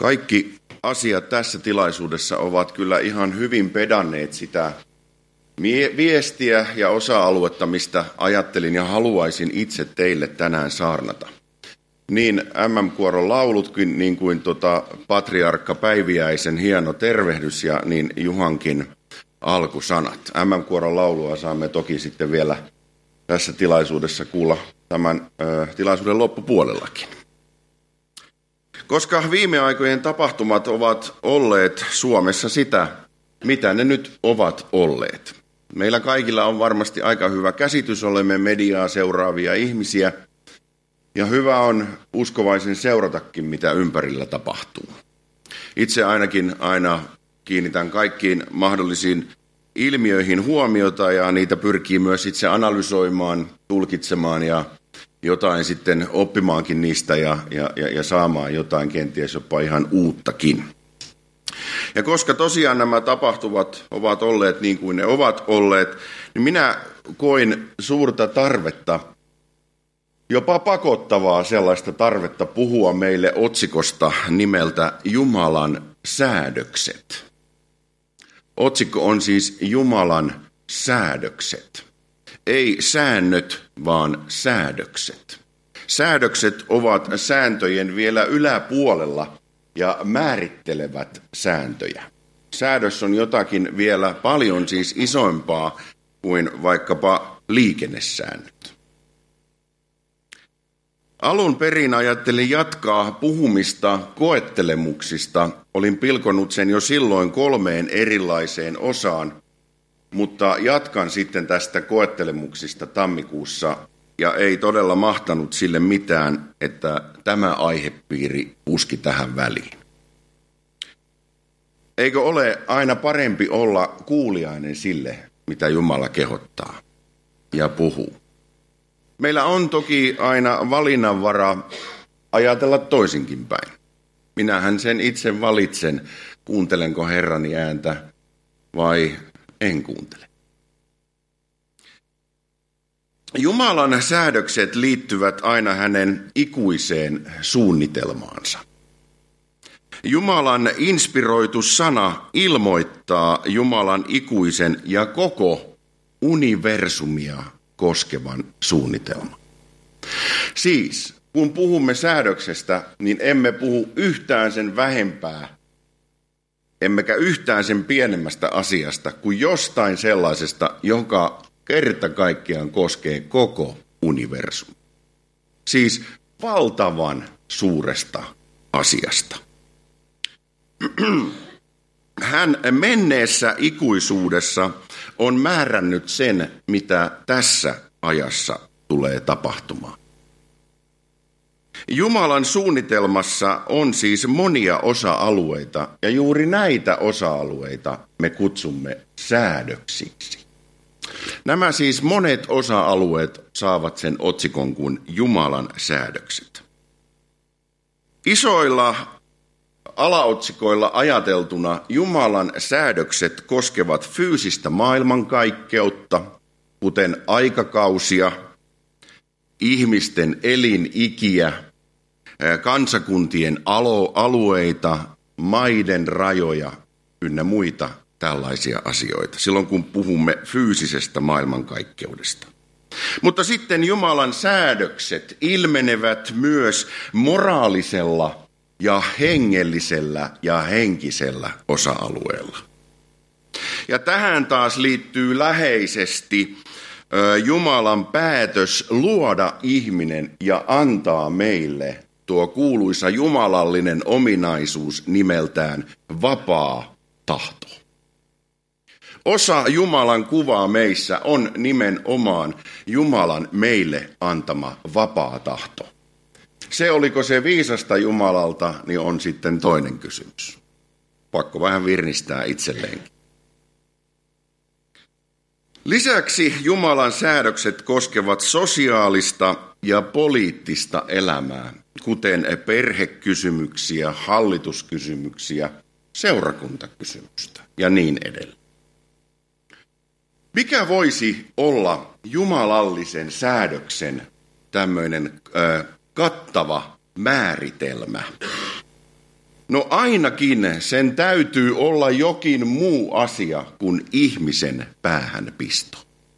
Kaikki asiat tässä tilaisuudessa ovat kyllä ihan hyvin pedanneet sitä viestiä ja osa-aluetta, mistä ajattelin ja haluaisin itse teille tänään saarnata. Niin MM-kuoron laulutkin, niin kuin patriarkka Päiviäisen hieno tervehdys ja niin Juhankin alkusanat. MM-kuoron laulua saamme toki sitten vielä tässä tilaisuudessa kuulla tämän tilaisuuden loppupuolellakin. Koska viime aikojen tapahtumat ovat olleet Suomessa sitä, mitä ne nyt ovat olleet. Meillä kaikilla on varmasti aika hyvä käsitys, olemme mediaa seuraavia ihmisiä. Ja hyvä on uskovaisen seuratakin, mitä ympärillä tapahtuu. Itse ainakin aina kiinnitän kaikkiin mahdollisiin ilmiöihin huomiota ja niitä pyrkii myös itse analysoimaan, tulkitsemaan ja jotain sitten oppimaankin niistä ja saamaan jotain kenties jopa ihan uuttakin. Ja koska tosiaan nämä tapahtuvat ovat olleet niin kuin ne ovat olleet, niin minä koin suurta tarvetta, jopa pakottavaa sellaista tarvetta puhua meille otsikosta nimeltä Jumalan säädökset. Otsikko on siis Jumalan säädökset. Ei säännöt, vaan säädökset. Säädökset ovat sääntöjen vielä yläpuolella ja määrittelevät sääntöjä. Säädös on jotakin vielä paljon siis isompaa kuin vaikkapa liikennesäännöt. Alun perin ajattelin jatkaa puhumista koettelemuksista. Olin pilkonut sen jo silloin 3 erilaiseen osaan, mutta jatkan sitten tästä koettelemuksista tammikuussa ja ei todella mahtanut sille mitään, että tämä aihepiiri puski tähän väliin. Eikö ole aina parempi olla kuuliainen sille, mitä Jumala kehottaa ja puhuu? Meillä on toki aina valinnanvara ajatella toisinkin päin. Minähän sen itse valitsen, kuuntelenko Herrani ääntä vai en kuuntele. Jumalan säädökset liittyvät aina hänen ikuiseen suunnitelmaansa. Jumalan inspiroitu sana ilmoittaa Jumalan ikuisen ja koko universumia koskevan suunnitelman. Siis, kun puhumme säädöksestä, niin emme puhu yhtään sen vähempää, emmekä yhtään sen pienemmästä asiasta kuin jostain sellaisesta, joka kerta kaikkiaan koskee koko universumia. Siis valtavan suuresta asiasta. Hän menneessä ikuisuudessa on määrännyt sen, mitä tässä ajassa tulee tapahtumaan. Jumalan suunnitelmassa on siis monia osa-alueita, ja juuri näitä osa-alueita me kutsumme säädöksiksi. Nämä siis monet osa-alueet saavat sen otsikon kuin Jumalan säädökset. Isoilla alaotsikoilla ajateltuna Jumalan säädökset koskevat fyysistä maailmankaikkeutta, kuten aikakausia, ihmisten elinikiä, kansakuntien alueita, maiden rajoja ynnä muita tällaisia asioita, silloin kun puhumme fyysisestä maailmankaikkeudesta. Mutta sitten Jumalan säädökset ilmenevät myös moraalisella ja hengellisellä ja henkisellä osa-alueella. Ja tähän taas liittyy läheisesti Jumalan päätös luoda ihminen ja antaa meille tuo kuuluisa jumalallinen ominaisuus nimeltään vapaa tahto. Osa Jumalan kuvaa meissä on nimenomaan Jumalan meille antama vapaa tahto. Se, oliko se viisasta Jumalalta, niin on sitten toinen kysymys. Pakko vähän virnistää itselleenkin. Lisäksi Jumalan säädökset koskevat sosiaalista ja poliittista elämää, kuten perhekysymyksiä, hallituskysymyksiä, seurakuntakysymystä ja niin edelleen. Mikä voisi olla jumalallisen säädöksen tämmöinen kattava määritelmä? No ainakin sen täytyy olla jokin muu asia kuin ihmisen päähänpisto.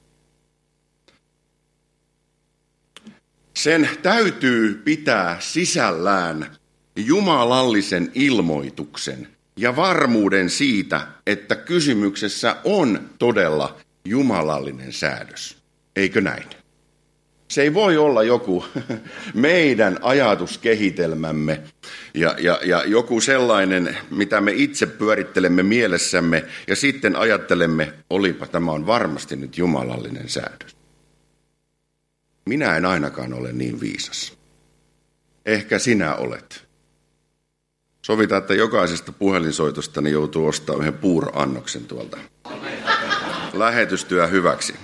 Sen täytyy pitää sisällään jumalallisen ilmoituksen ja varmuuden siitä, että kysymyksessä on todella jumalallinen säädös. Eikö näin? Se ei voi olla joku meidän ajatuskehitelmämme ja joku sellainen, mitä me itse pyörittelemme mielessämme ja sitten ajattelemme, olipa tämä on varmasti nyt jumalallinen säädös. Minä en ainakaan ole niin viisas. Ehkä sinä olet. Sovitaan, että jokaisesta puhelinsoitostani joutuu ostamaan yhden puuroannoksen tuolta. Lähetystyö hyväksi.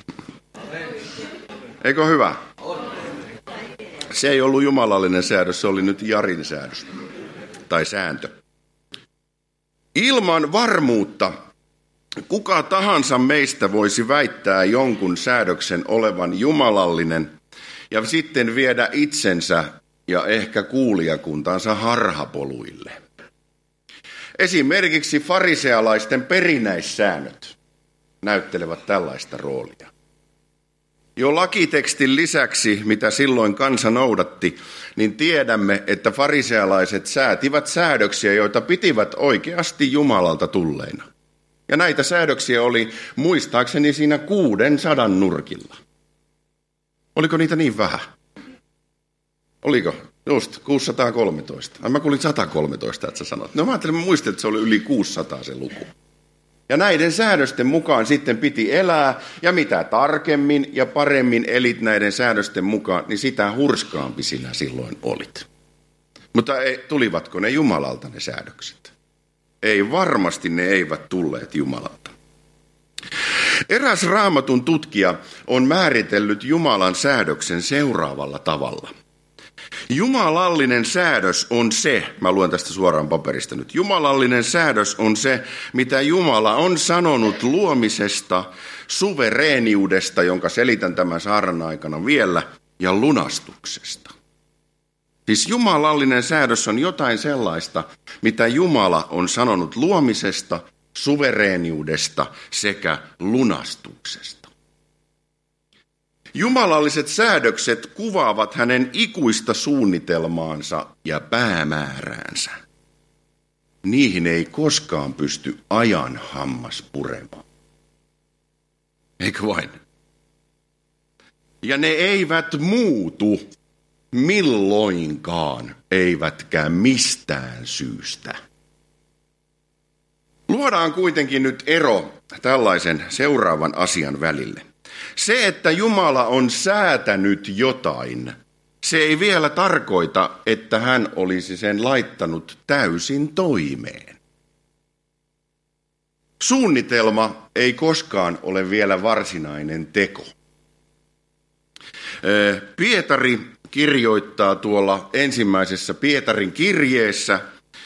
Eikö hyvä? Se ei ollut jumalallinen säädös, se oli nyt Jarin säädös tai sääntö. Ilman varmuutta kuka tahansa meistä voisi väittää jonkun säädöksen olevan jumalallinen ja sitten viedä itsensä ja ehkä kuulijakuntansa harhapoluille. Esimerkiksi farisealaisten perinnäissäännöt näyttelevät tällaista roolia. Jo lakitekstin lisäksi, mitä silloin kansa noudatti, niin tiedämme, että farisealaiset säätivät säädöksiä, joita pitivät oikeasti Jumalalta tulleina. Ja näitä säädöksiä oli muistaakseni siinä 600 nurkilla. Oliko niitä niin vähän? Oliko? Just 613. Mä kuulin 113, että sä sanot. No mä muistin, että se oli yli 600 se luku. Ja näiden säädösten mukaan sitten piti elää, ja mitä tarkemmin ja paremmin elit näiden säädösten mukaan, niin sitä hurskaampi sinä silloin olit. Mutta tulivatko ne Jumalalta ne säädökset? Ei, varmasti ne eivät tulleet Jumalalta. Eräs Raamatun tutkija on määritellyt Jumalan säädöksen seuraavalla tavalla. Jumalallinen säädös on se, mä luen tästä suoraan paperista nyt. Jumalallinen säädös on se, mitä Jumala on sanonut luomisesta, suvereeniudesta, jonka selitän tämän saarnan aikana vielä, ja lunastuksesta. Siis jumalallinen säädös on jotain sellaista, mitä Jumala on sanonut luomisesta, suvereeniudesta sekä lunastuksesta. Jumalalliset säädökset kuvaavat hänen ikuista suunnitelmaansa ja päämääräänsä. Niihin ei koskaan pysty ajan hammas puremaan. Eikö vain? Ja ne eivät muutu milloinkaan, eivätkä mistään syystä. Luodaan kuitenkin nyt ero tällaisen seuraavan asian välille. Se, että Jumala on säätänyt jotain, se ei vielä tarkoita, että hän olisi sen laittanut täysin toimeen. Suunnitelma ei koskaan ole vielä varsinainen teko. Pietari kirjoittaa tuolla ensimmäisessä Pietarin kirjeessä.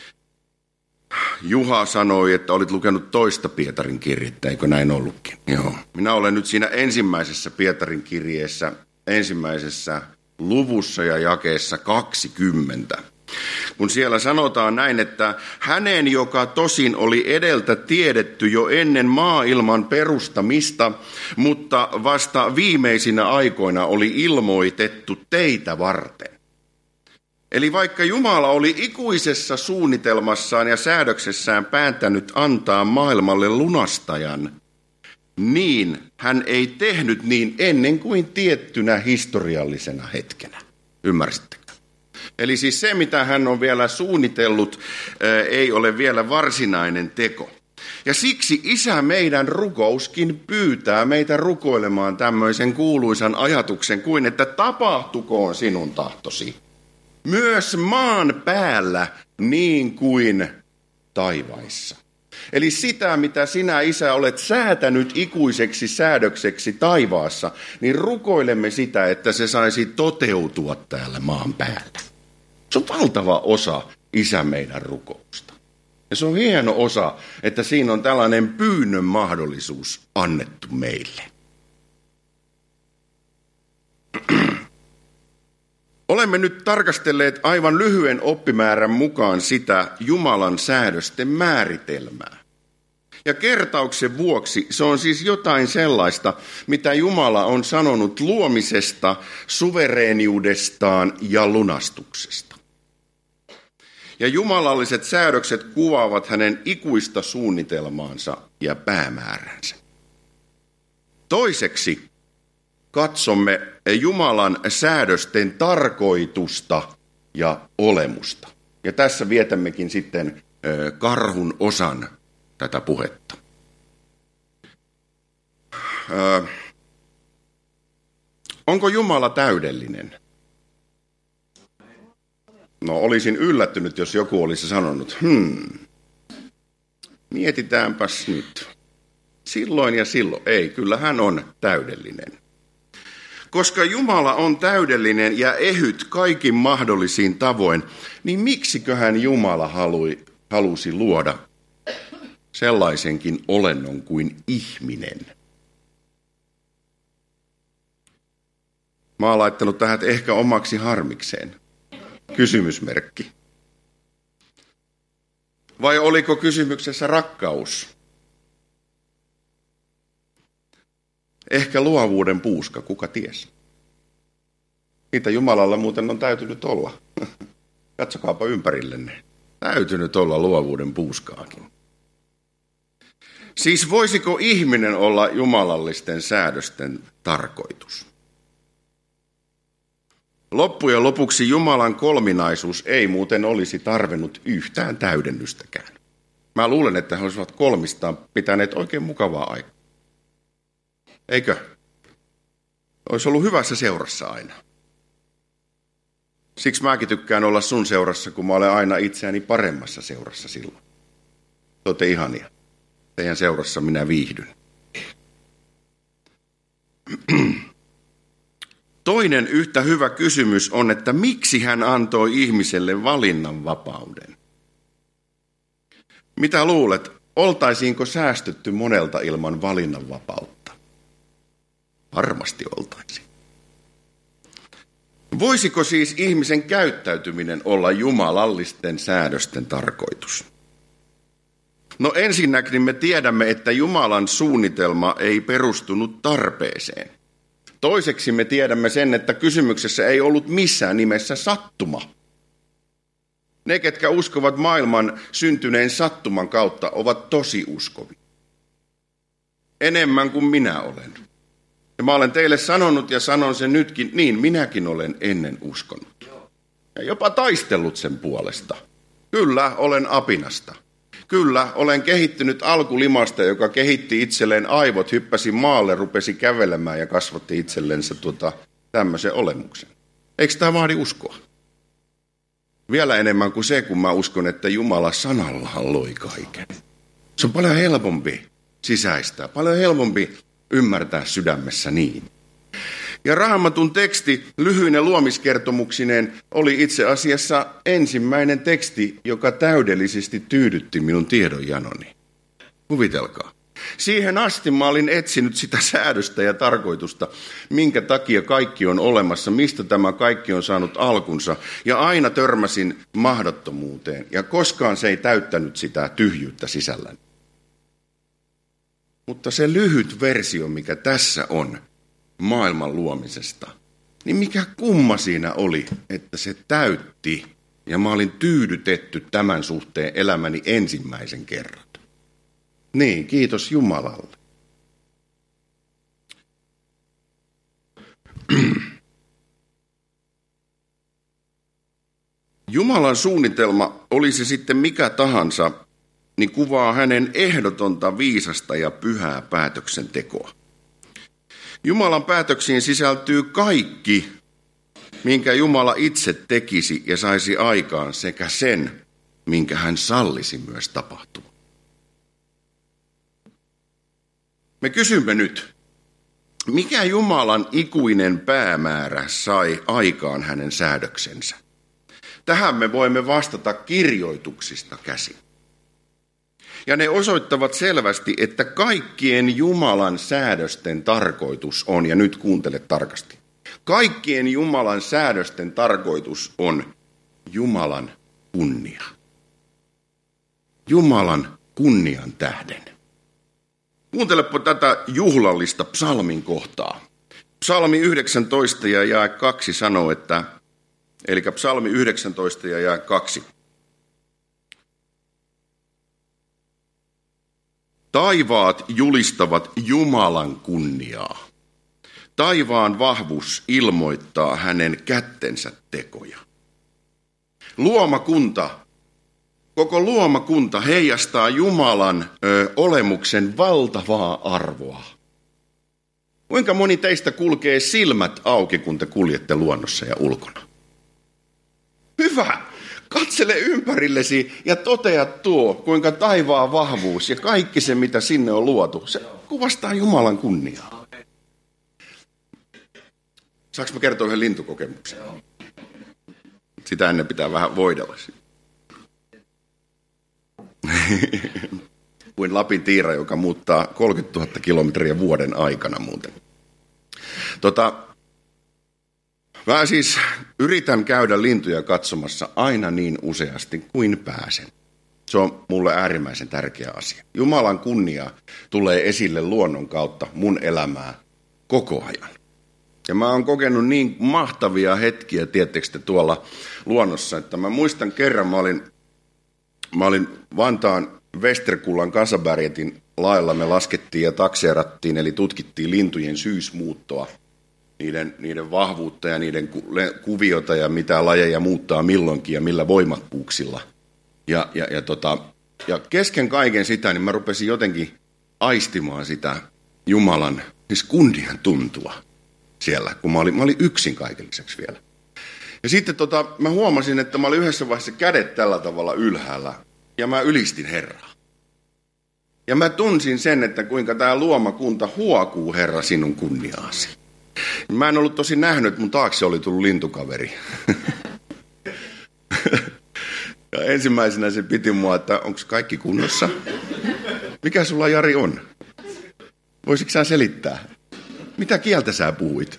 Juha sanoi, että olit lukenut toista Pietarin kirjettä, eikö näin ollutkin? Joo. Minä olen nyt siinä ensimmäisessä Pietarin kirjeessä, ensimmäisessä luvussa ja jakeessa 20. Kun siellä sanotaan näin, että hänen, joka tosin oli edeltä tiedetty jo ennen maailman perustamista, mutta vasta viimeisinä aikoina oli ilmoitettu teitä varten. Eli vaikka Jumala oli ikuisessa suunnitelmassaan ja säädöksessään päättänyt antaa maailmalle lunastajan, niin hän ei tehnyt niin ennen kuin tiettynä historiallisena hetkenä. Ymmärsittekö? Eli siis se, mitä hän on vielä suunnitellut, ei ole vielä varsinainen teko. Ja siksi Isä meidän rukouskin pyytää meitä rukoilemaan tämmöisen kuuluisan ajatuksen kuin, että tapahtukoon sinun tahtosi. Myös maan päällä niin kuin taivaissa. Eli sitä, mitä sinä, Isä, olet säätänyt ikuiseksi säädökseksi taivaassa, niin rukoilemme sitä, että se saisi toteutua täällä maan päällä. Se on valtava osa Isä meidän rukousta. Ja se on hieno osa, että siinä on tällainen pyynnön mahdollisuus annettu meille. Olemme nyt tarkastelleet aivan lyhyen oppimäärän mukaan sitä Jumalan säädösten määritelmää. Ja kertauksen vuoksi se on siis jotain sellaista, mitä Jumala on sanonut luomisesta, suvereeniudestaan ja lunastuksesta. Ja jumalalliset säädökset kuvaavat hänen ikuista suunnitelmaansa ja päämääränsä. Toiseksi katsomme Jumalan säädösten tarkoitusta ja olemusta. Ja tässä vietämmekin sitten karhun osan tätä puhetta. Onko Jumala täydellinen? No, olisin yllättynyt, jos joku olisi sanonut, mietitäänpäs nyt. Silloin ja silloin. Ei, kyllä hän on täydellinen. Koska Jumala on täydellinen ja ehyt kaikin mahdollisiin tavoin, niin miksiköhän Jumala halusi luoda sellaisenkin olennon kuin ihminen? Mä oon laittanut tähän ehkä omaksi harmikseen. Kysymysmerkki. Vai oliko kysymyksessä rakkaus? Ehkä luovuuden puuska, kuka ties. Niitä Jumalalla muuten on täytynyt olla. Katsokaapa ympärillenne. Täytynyt olla luovuuden puuskaakin. Siis voisiko ihminen olla jumalallisten säädösten tarkoitus? Loppujen lopuksi Jumalan kolminaisuus ei muuten olisi tarvinnut yhtään täydennystäkään. Mä luulen, että he olisivat kolmistaan pitäneet oikein mukavaa aikaa. Eikö? Olisi ollut hyvässä seurassa aina. Siksi mäkin tykkään olla sun seurassa, kun mä olen aina itseäni paremmassa seurassa silloin. Te olette ihania. Teidän seurassa minä viihdyn. Toinen yhtä hyvä kysymys on, että miksi hän antoi ihmiselle valinnanvapauden? Mitä luulet, oltaisiinko säästytty monelta ilman valinnanvapautta? Varmasti oltaisiin. Voisiko siis ihmisen käyttäytyminen olla jumalallisten säädösten tarkoitus? No ensinnäkin me tiedämme, että Jumalan suunnitelma ei perustunut tarpeeseen. Toiseksi me tiedämme sen, että kysymyksessä ei ollut missään nimessä sattuma. Ne, ketkä uskovat maailman syntyneen sattuman kautta, ovat tosi uskovia. Enemmän kuin minä olen. Ja mä olen teille sanonut ja sanon sen nytkin, niin minäkin olen ennen uskonut. Ja jopa taistellut sen puolesta. Kyllä, olen apinasta. Kyllä, olen kehittynyt alkulimasta, joka kehitti itselleen aivot, hyppäsi maalle, rupesi kävelemään ja kasvatti itsellensä tämmöisen olemuksen. Eikö tämä vaadi uskoa? Vielä enemmän kuin se, kun mä uskon, että Jumala sanallaan loi kaiken. Se on paljon helpompi sisäistää, paljon helpompi ymmärtää sydämessä niin. Ja Raamatun teksti lyhyine luomiskertomuksineen oli itse asiassa ensimmäinen teksti, joka täydellisesti tyydytti minun tiedonjanoni. Kuvitelkaa. Siihen asti mä olin etsinyt sitä säädöstä ja tarkoitusta, minkä takia kaikki on olemassa, mistä tämä kaikki on saanut alkunsa. Ja aina törmäsin mahdottomuuteen ja koskaan se ei täyttänyt sitä tyhjyyttä sisälläni. Mutta se lyhyt versio, mikä tässä on maailman luomisesta, niin mikä kumma siinä oli, että se täytti ja mä olin tyydytetty tämän suhteen elämäni ensimmäisen kerran. Niin, kiitos Jumalalle. Jumalan suunnitelma, olisi sitten mikä tahansa, niin kuvaa hänen ehdotonta viisasta ja pyhää päätöksentekoa. Jumalan päätöksiin sisältyy kaikki, minkä Jumala itse tekisi ja saisi aikaan, sekä sen, minkä hän sallisi myös tapahtua. Me kysymme nyt, mikä Jumalan ikuinen päämäärä sai aikaan hänen säädöksensä? Tähän me voimme vastata kirjoituksista käsin. Ja ne osoittavat selvästi, että kaikkien Jumalan säädösten tarkoitus on, ja nyt kuuntele tarkasti, Kaikkien Jumalan säädösten tarkoitus on Jumalan kunnia. Jumalan kunnian tähden. Kuuntelepa tätä juhlallista psalmin kohtaa. Psalmi 19 ja jae 2 sanoo, eli psalmi 19 ja jae 2. Taivaat julistavat Jumalan kunniaa. Taivaan vahvuus ilmoittaa hänen kättensä tekoja. Koko luomakunta heijastaa Jumalan olemuksen valtavaa arvoa. Kuinka moni teistä kulkee silmät auki, kun te kuljette luonnossa ja ulkona? Hyvä! Katsele ympärillesi ja totea kuinka taivaan vahvuus ja kaikki se, mitä sinne on luotu, se kuvastaa Jumalan kunniaa. Saanko mä kertoa yhden lintukokemuksen? Sitä ennen pitää vähän voidella. Kuin Lapin tiira, joka muuttaa 30 000 kilometriä vuoden aikana muuten. Mä siis yritän käydä lintuja katsomassa aina niin useasti kuin pääsen. Se on mulle äärimmäisen tärkeä asia. Jumalan kunnia tulee esille luonnon kautta mun elämää koko ajan. Ja mä oon kokenut niin mahtavia hetkiä, tiettekö te, tuolla luonnossa, että mä muistan kerran, mä olin Vantaan Westerkullan Kasabergetin lailla, me laskettiin ja takseerattiin, eli tutkittiin lintujen syysmuuttoa, niiden vahvuutta ja niiden kuviota ja mitä lajeja muuttaa milloinkin ja millä voimakkuuksilla. Ja kesken kaiken sitä, niin mä rupesin jotenkin aistimaan sitä Jumalan, siis kunnian tuntua siellä, kun mä olin yksin kaiken lisäksi vielä. Ja sitten mä huomasin, että mä olin yhdessä vaiheessa kädet tällä tavalla ylhäällä, ja mä ylistin Herraa. Ja mä tunsin sen, että kuinka tämä luomakunta huokuu, Herra, sinun kunniaasi. Mä en ollut tosi nähnyt, että mun taakse oli tullut lintukaveri. Ja ensimmäisenä se piti mua, että onko kaikki kunnossa? Mikä sulla, Jari, on? Voisitko sä selittää? Mitä kieltä sä puhuit?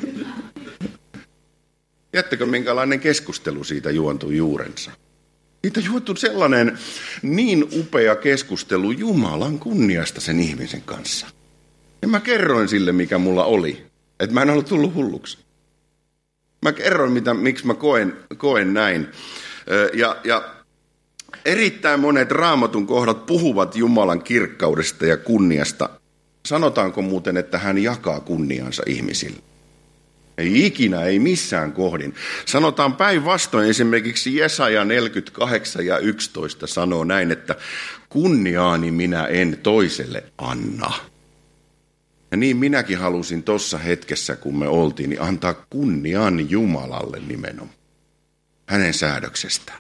Jättekö minkälainen keskustelu siitä juontui juurensa? Siitä juontui sellainen niin upea keskustelu Jumalan kunniasta sen ihmisen kanssa. Ja mä kerroin sille, mikä mulla oli. Että mä en ollut tullut hulluksi. Mä kerroin, miksi mä koen näin. Ja erittäin monet Raamatun kohdat puhuvat Jumalan kirkkaudesta ja kunniasta. Sanotaanko muuten, että hän jakaa kunniansa ihmisille? Ei ikinä, ei missään kohdin. Sanotaan päinvastoin, esimerkiksi Jesaja 48 ja 11 sanoo näin, että kunniaani minä en toiselle anna. Ja niin minäkin halusin tuossa hetkessä, kun me oltiin, niin antaa kunnian Jumalalle nimenomaan. Hänen säädöksestään.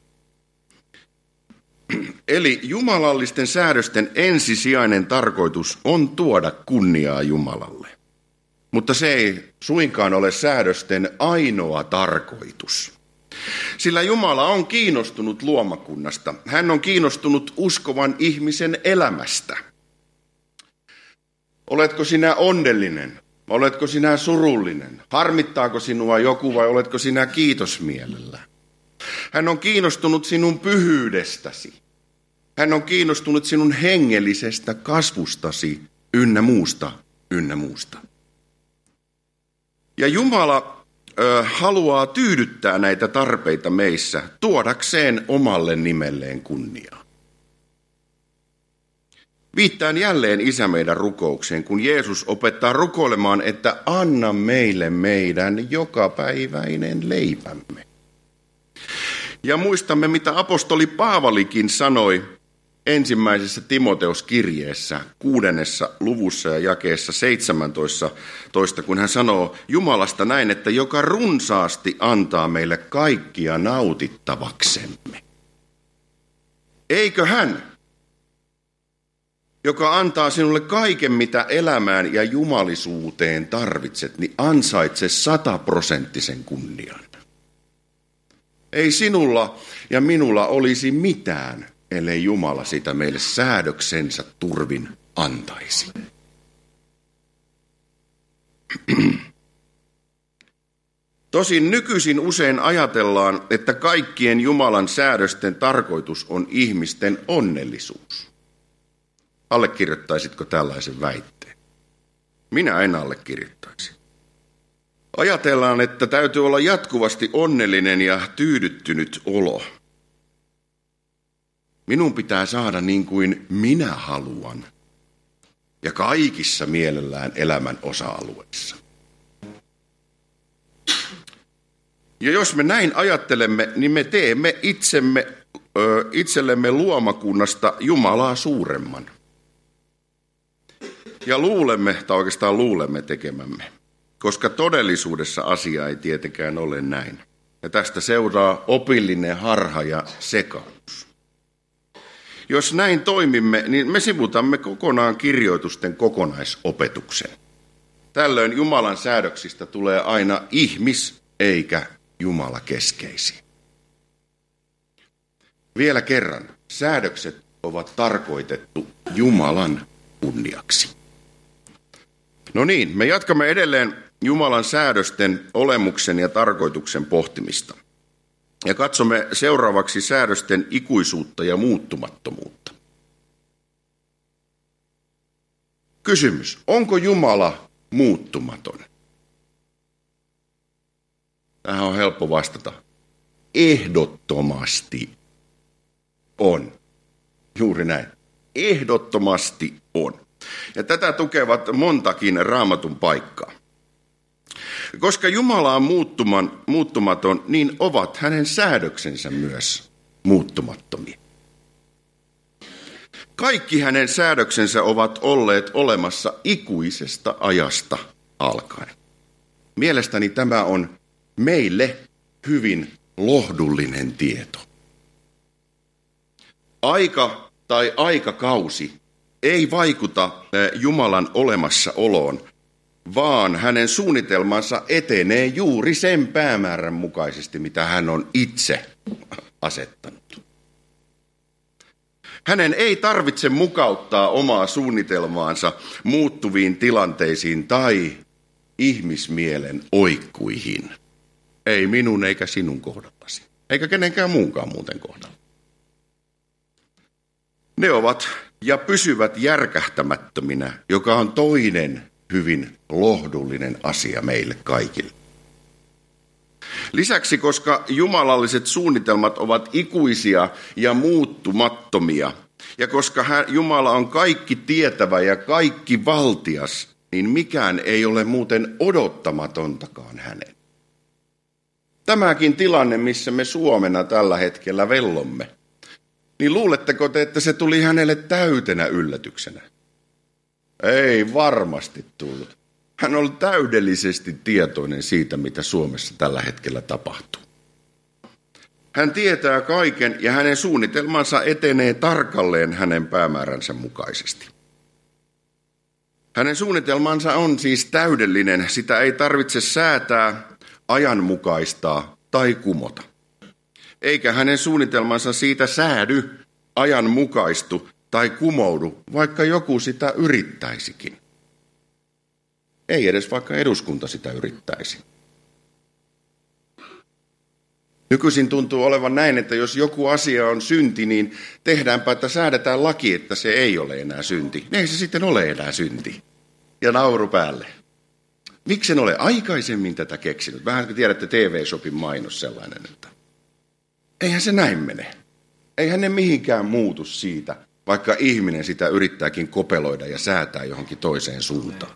Eli jumalallisten säädösten ensisijainen tarkoitus on tuoda kunniaa Jumalalle. Mutta se ei suinkaan ole säädösten ainoa tarkoitus. Sillä Jumala on kiinnostunut luomakunnasta. Hän on kiinnostunut uskovan ihmisen elämästä. Oletko sinä onnellinen? Oletko sinä surullinen? Harmittaako sinua joku vai oletko sinä kiitosmielellä? Hän on kiinnostunut sinun pyhyydestäsi. Hän on kiinnostunut sinun hengellisestä kasvustasi ynnä muusta, ynnä muusta. Ja Jumala haluaa tyydyttää näitä tarpeita meissä, tuodakseen omalle nimelleen kunniaa. Viittaan jälleen Isä meidän rukoukseen, kun Jeesus opettaa rukoilemaan, että anna meille meidän jokapäiväinen leipämme. Ja muistamme, mitä apostoli Paavalikin sanoi ensimmäisessä Timoteuskirjeessä 6. luvussa ja jakeessa 17, kun hän sanoo Jumalasta näin, että joka runsaasti antaa meille kaikkia nautittavaksemme. Eikö hän, joka antaa sinulle kaiken, mitä elämään ja jumalisuuteen tarvitset, niin ansaitse 100% kunnian. Ei sinulla ja minulla olisi mitään, ellei Jumala sitä meille säädöksensä turvin antaisi. Tosin nykyisin usein ajatellaan, että kaikkien Jumalan säädösten tarkoitus on ihmisten onnellisuus. Allekirjoittaisitko tällaisen väitteen? Minä en allekirjoittaisi. Ajatellaan, että täytyy olla jatkuvasti onnellinen ja tyydyttynyt olo. Minun pitää saada niin kuin minä haluan ja kaikissa mielellään elämän osa-alueissa. Ja jos me näin ajattelemme, niin me teemme itsellemme luomakunnasta Jumalaa suuremman. Ja luulemme tekemämme, koska todellisuudessa asia ei tietenkään ole näin. Ja tästä seuraa opillinen harha ja sekaannus. Jos näin toimimme, niin me sivutamme kokonaan kirjoitusten kokonaisopetuksen. Tällöin Jumalan säädöksistä tulee aina ihmis- eikä Jumala keskeisiä. Vielä kerran, säädökset ovat tarkoitettu Jumalan kunniaksi. No niin, me jatkamme edelleen Jumalan säädösten olemuksen ja tarkoituksen pohtimista. Ja katsomme seuraavaksi säädösten ikuisuutta ja muuttumattomuutta. Kysymys, onko Jumala muuttumaton? Tähän on helppo vastata. Ehdottomasti on. Juuri näin. Ehdottomasti on. Ja tätä tukevat montakin Raamatun paikkaa. Koska Jumala on muuttumaton, niin ovat hänen säädöksensä myös muuttumattomia. Kaikki hänen säädöksensä ovat olleet olemassa ikuisesta ajasta alkaen. Mielestäni tämä on meille hyvin lohdullinen tieto. Aika tai aikakausi ei vaikuta Jumalan olemassaoloon, vaan hänen suunnitelmansa etenee juuri sen päämäärän mukaisesti, mitä hän on itse asettanut. Hänen ei tarvitse mukauttaa omaa suunnitelmaansa muuttuviin tilanteisiin tai ihmismielen oikkuihin. Ei minun eikä sinun kohdallasi, eikä kenenkään muunkaan muuten kohdalla. Ne ovat ja pysyvät järkähtämättöminä, joka on toinen hyvin lohdullinen asia meille kaikille. Lisäksi, koska jumalalliset suunnitelmat ovat ikuisia ja muuttumattomia, ja koska Jumala on kaikki tietävä ja kaikki valtias, niin mikään ei ole muuten odottamatontakaan hänen. Tämäkin tilanne, missä me Suomena tällä hetkellä vellomme, niin luuletteko te, että se tuli hänelle täytenä yllätyksenä? Ei varmasti tullut. Hän on täydellisesti tietoinen siitä, mitä Suomessa tällä hetkellä tapahtuu. Hän tietää kaiken ja hänen suunnitelmansa etenee tarkalleen hänen päämääränsä mukaisesti. Hänen suunnitelmansa on siis täydellinen, sitä ei tarvitse säätää, ajanmukaistaa tai kumota. Eikä hänen suunnitelmansa siitä säädy, ajanmukaistu tai kumoudu, vaikka joku sitä yrittäisikin. Ei edes vaikka eduskunta sitä yrittäisi. Nykyisin tuntuu olevan näin, että jos joku asia on synti, niin tehdäänpä, että säädetään laki, että se ei ole enää synti. Ei se sitten ole enää synti. Ja nauru päälle. Miksi en ole aikaisemmin tätä keksinyt? Vähän kun tiedätte TV-shopin mainos sellainen, että eihän se näin mene. Eihän ne mihinkään muutu siitä, vaikka ihminen sitä yrittääkin kopeloida ja säätää johonkin toiseen suuntaan.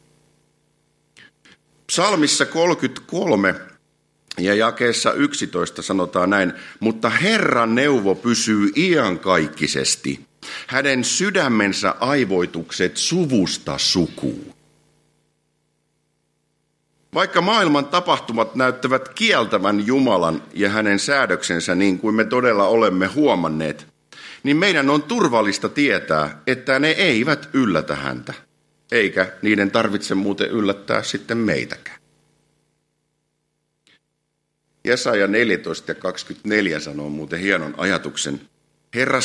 Psalmissa 33 ja jakeessa 11 sanotaan näin, mutta Herran neuvo pysyy iankaikkisesti, hänen sydämensä aivoitukset suvusta sukuun. Vaikka maailman tapahtumat näyttävät kieltävän Jumalan ja hänen säädöksensä niin kuin me todella olemme huomanneet, niin meidän on turvallista tietää, että ne eivät yllätä häntä, eikä niiden tarvitse muuten yllättää sitten meitäkään. Jesaja 14 ja 24 sanoo muuten hienon ajatuksen.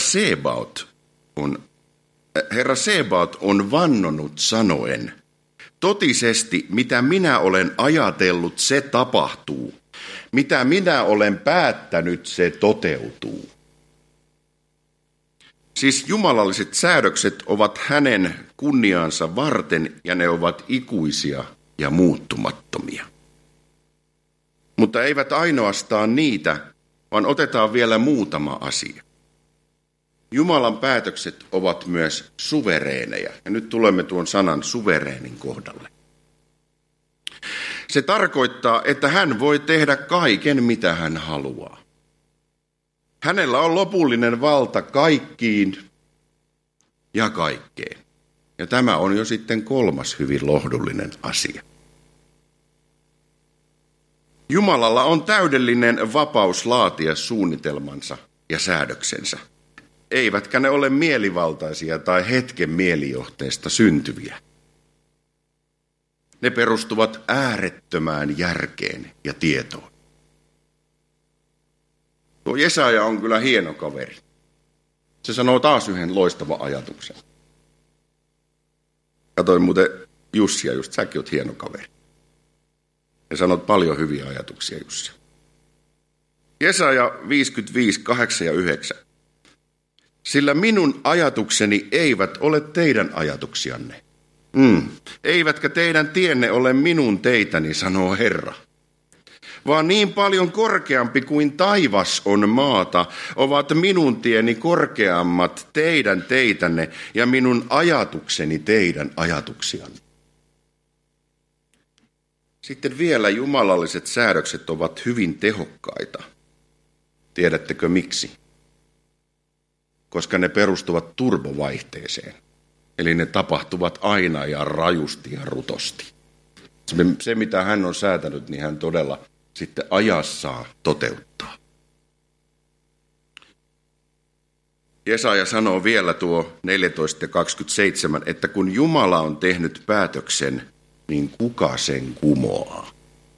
Herra Sebaot on vannonut sanoen, Totisesti, mitä minä olen ajatellut, se tapahtuu. Mitä minä olen päättänyt, se toteutuu. Siis jumalalliset säädökset ovat hänen kunniaansa varten ja ne ovat ikuisia ja muuttumattomia. Mutta eivät ainoastaan niitä, vaan otetaan vielä muutama asia. Jumalan päätökset ovat myös suvereeneja. Ja nyt tulemme tuon sanan suvereenin kohdalle. Se tarkoittaa, että hän voi tehdä kaiken, mitä hän haluaa. Hänellä on lopullinen valta kaikkiin ja kaikkeen. Ja tämä on jo sitten kolmas hyvin lohdullinen asia. Jumalalla on täydellinen vapaus laatia suunnitelmansa ja säädöksensä. Eivätkä ne ole mielivaltaisia tai hetken mielijohteesta syntyviä. Ne perustuvat äärettömään järkeen ja tietoon. Tuo Jesaja on kyllä hieno kaveri. Se sanoo taas yhden loistavan ajatuksen. Katoin muuten Jussia, just säkin oot hieno kaveri. Ja sanot paljon hyviä ajatuksia, Jussi. Jesaja 55, 8 ja 9. Sillä minun ajatukseni eivät ole teidän ajatuksianne. Eivätkä teidän tienne ole minun teitäni, sanoo Herra. Vaan niin paljon korkeampi kuin taivas on maata, ovat minun tieni korkeammat teidän teitänne ja minun ajatukseni teidän ajatuksianne. Sitten vielä jumalalliset säädökset ovat hyvin tehokkaita. Tiedättekö miksi? Koska ne perustuvat turbovaihteeseen. Eli ne tapahtuvat aina ja rajusti ja rutosti. Se, mitä hän on säätänyt, niin hän todella sitten ajassaan toteuttaa. Jesaja sanoo vielä tuo 14 ja 27, että kun Jumala on tehnyt päätöksen, niin kuka sen kumoaa?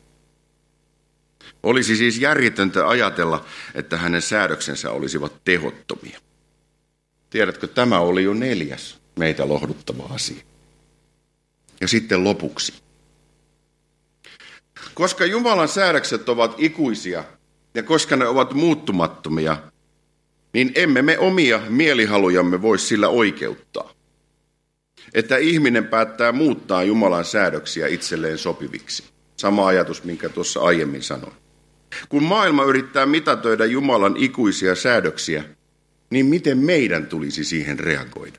Olisi siis järjetöntä ajatella, että hänen säädöksensä olisivat tehottomia. Tiedätkö, tämä oli jo 4. meitä lohduttava asia. Ja sitten lopuksi. Koska Jumalan säädökset ovat ikuisia ja koska ne ovat muuttumattomia, niin emme me omia mielihalujamme voi sillä oikeuttaa. Että ihminen päättää muuttaa Jumalan säädöksiä itselleen sopiviksi. Sama ajatus, minkä tuossa aiemmin sanoin. Kun maailma yrittää mitätöidä Jumalan ikuisia säädöksiä, niin miten meidän tulisi siihen reagoida?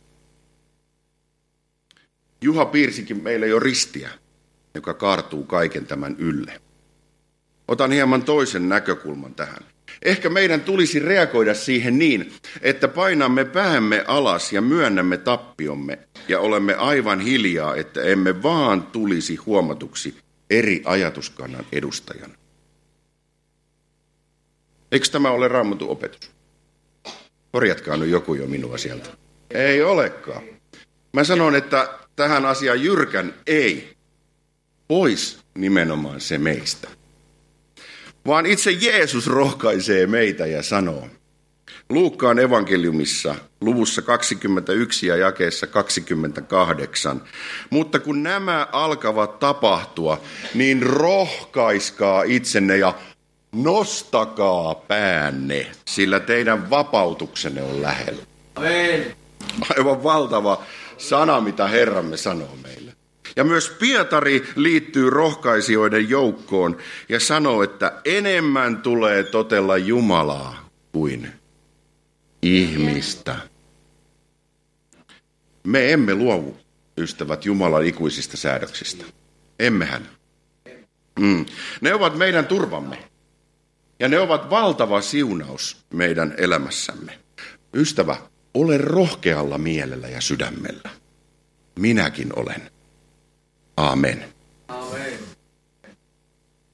Juha piirsikin meille jo ristiä, joka kaartuu kaiken tämän ylle. Otan hieman toisen näkökulman tähän. Ehkä meidän tulisi reagoida siihen niin, että painamme päämme alas ja myönnämme tappiomme ja olemme aivan hiljaa, että emme vaan tulisi huomatuksi eri ajatuskannan edustajana. Eikö tämä ole Raamatun opetus? Korjatkaa nyt joku jo minua sieltä. Ei olekaan. Mä sanon, että tähän asiaan jyrkän ei. Pois nimenomaan se meistä. Vaan itse Jeesus rohkaisee meitä ja sanoo. Luukkaan evankeliumissa luvussa 21 ja jakeessa 28. Mutta kun nämä alkavat tapahtua, niin rohkaiskaa itsenne ja nostakaa päänne, sillä teidän vapautuksenne on lähellä. Amen. Aivan valtava sana, mitä Herramme sanoo meille. Ja myös Pietari liittyy rohkaisijoiden joukkoon ja sanoo, että enemmän tulee totella Jumalaa kuin ihmistä. Me emme luovu, ystävät, Jumalan ikuisista säädöksistä. Emmehän. Ne ovat meidän turvamme. Ja ne ovat valtava siunaus meidän elämässämme. Ystävä, ole rohkealla mielellä ja sydämellä. Minäkin olen. Amen.